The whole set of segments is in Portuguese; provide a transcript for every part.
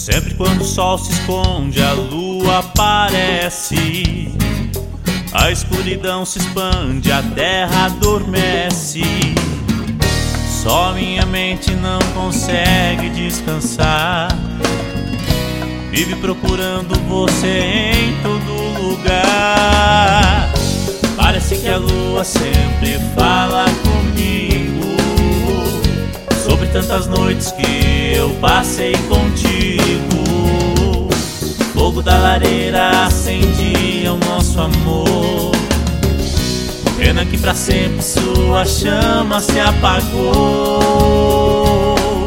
Sempre quando o sol se esconde, a lua aparece. A escuridão se expande, a terra adormece. Só minha mente não consegue descansar. Vive procurando você em todo lugar. Parece que a lua sempre fala comigo sobre tantas noites que eu passei contigo. Fogo da lareira acendia o nosso amor. Pena que pra sempre sua chama se apagou.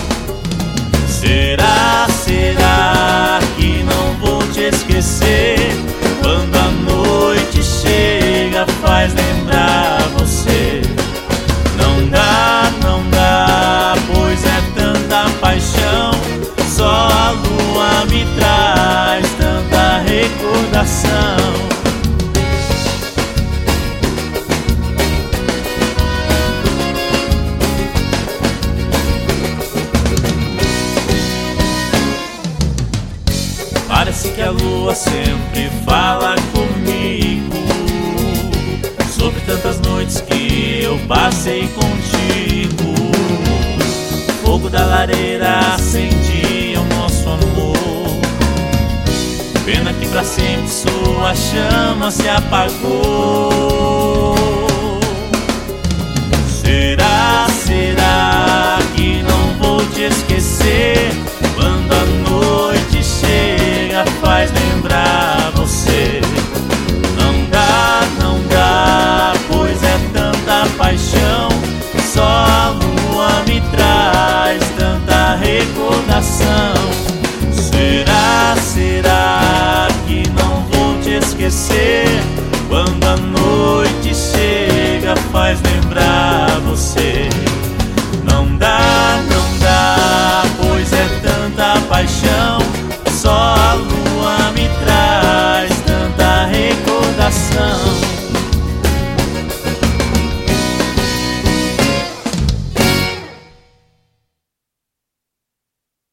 Será que não vou te esquecer? Quando a noite chega faz lembrar você. Não dá, pois é tanta paixão. Só a lua me traz tanta recordação. Parece que a lua sempre fala comigo sobre tantas noites que eu passei contigo. Fogo da lareira acendia o nosso amor. Pena que pra sempre sua chama se apagou. Será que não vou te esquecer? Quando a